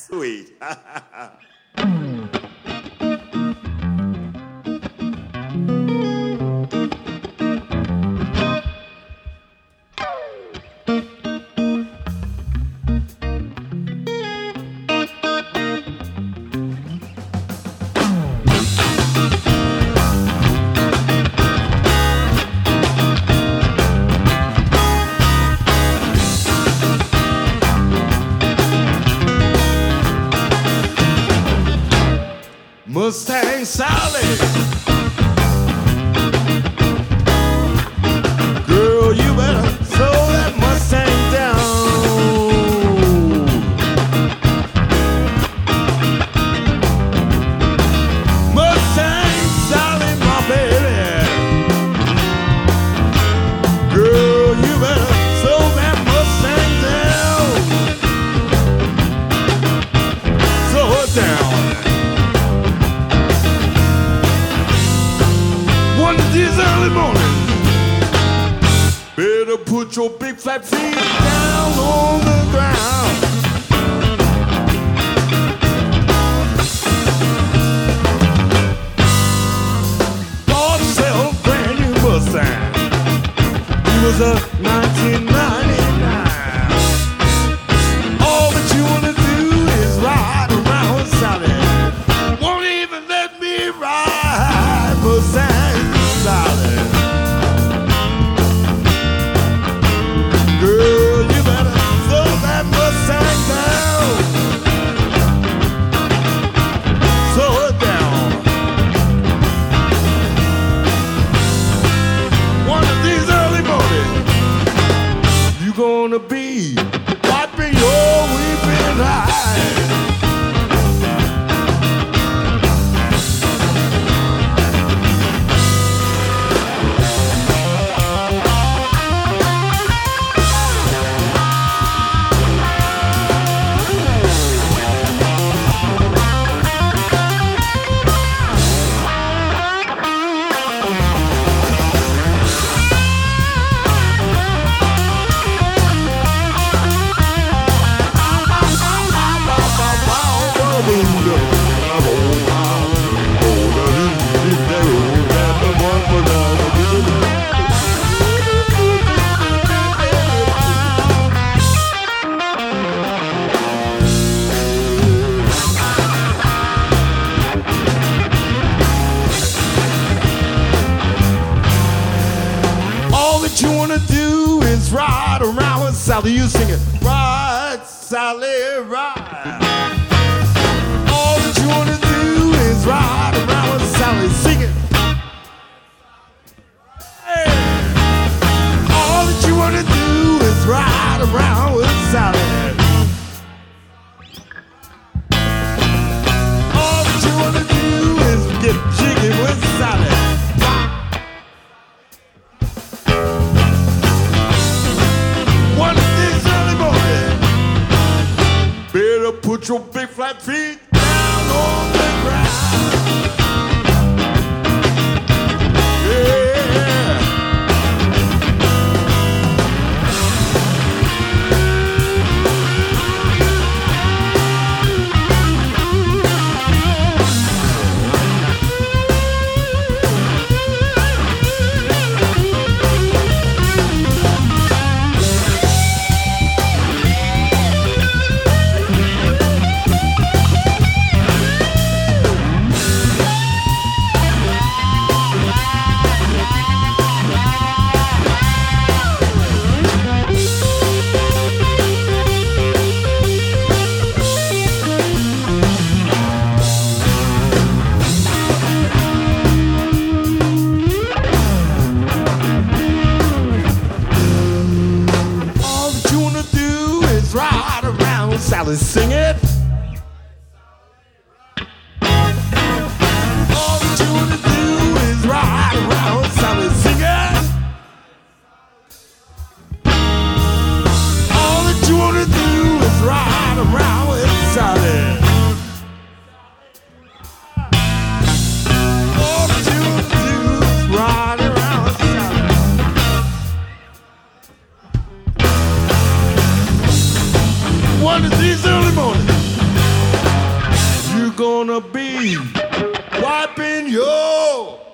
Sweet. Mustang Sally, girl, you better slow that Mustang down. Mustang Sally, my baby, girl, you better slow that Mustang down. Slow it down. One of these early mornings, better put your big flat feet down on the ground. Bought yourself a brand new Mustang. It was a 1999. All that you wanna do is ride around with Sally. Won't even let me ride Mustang. Girl, you better slow that Mustang down. Slow it down. One of these early mornings, you gonna be wiping your weeping eyes. You wanna do is ride around with Sally. You sing it, ride, Sally, ride. All that you wanna do is ride around with Sally. Sing it. Hey. All that you wanna do is ride around with Sally. All that you wanna do is get jiggy with Sally. Put your big flat feet down on the ground. Yeah. Sally, sing it. All that you wanna do is ride around, Sally, sing it. All that you wanna do is ride around with Sally. All that you wanna do is ride around with Sally. One of these early mornings, gonna be wiping your